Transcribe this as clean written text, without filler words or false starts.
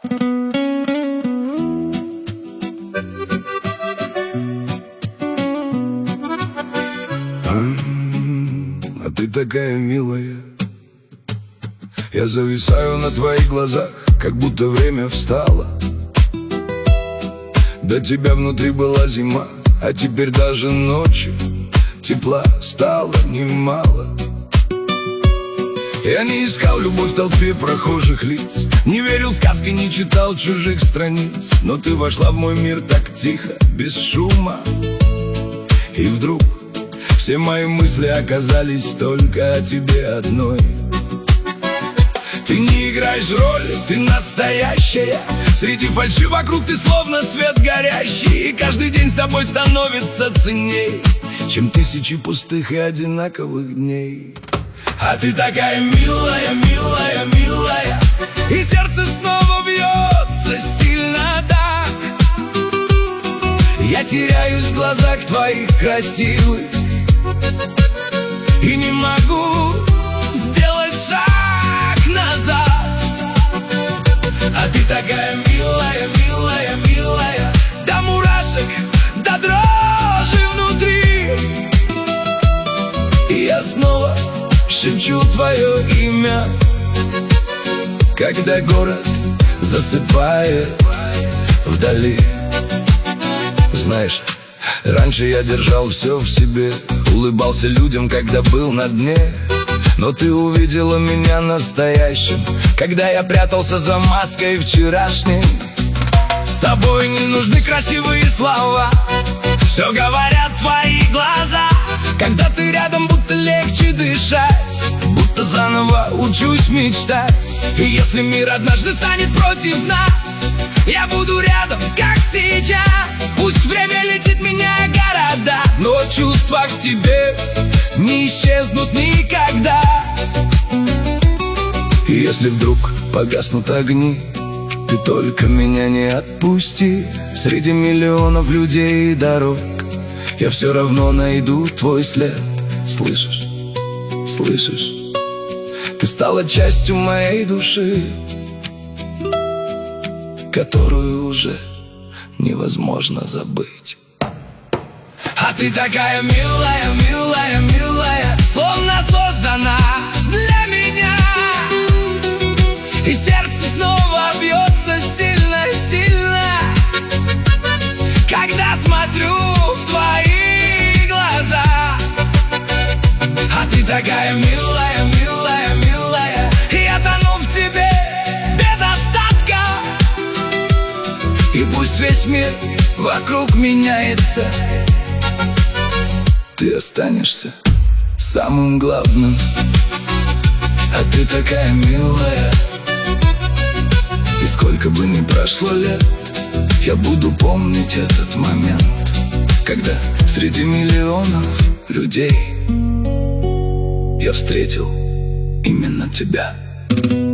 А ты такая милая, я зависаю на твоих глазах, как будто время встало. До тебя внутри была зима, а теперь даже ночью тепла стало немало. Я не искал любовь в толпе прохожих лиц, не верил в сказки, не читал чужих страниц. Но ты вошла в мой мир так тихо, без шума. И вдруг все мои мысли оказались только о тебе одной. Ты не играешь роли, ты настоящая. Среди фальши вокруг ты словно свет горящий. И каждый день с тобой становится ценней, чем тысячи пустых и одинаковых дней. А ты такая милая, милая, милая, и сердце снова бьется сильно так. Я теряюсь в глазах твоих красивых и не могу сделать шаг назад. А ты такая милая, милая, милая, до мурашек, до дрожи внутри. И я снова шепчу твое имя, когда город засыпает вдали. Знаешь, раньше я держал все в себе, улыбался людям, когда был на дне. Но ты увидела меня настоящим, когда я прятался за маской вчерашней. С тобой не нужны красивые слова, все говорят твои глаза. Когда ты рядом, будто легче дышать, будто заново учусь мечтать. И если мир однажды станет против нас, я буду рядом, как сейчас. Пусть время летит, меняя города, но чувства к тебе не исчезнут никогда. И если вдруг погаснут огни, ты только меня не отпусти. Среди миллионов людей и дорог я все равно найду твой след. Слышишь, слышишь, ты стала частью моей души, которую уже невозможно забыть. А ты такая милая, милая, милая, словно создана для меня. И сердце снова бьется сильно, сильно, когда смотрю в твои глаза. А ты такая милая, милая, милая, я тону в тебе без остатка. И пусть весь мир вокруг меняется, ты останешься самым главным. А ты такая милая, и сколько бы ни прошло лет, я буду помнить этот момент, когда среди миллионов людей я встретил именно тебя.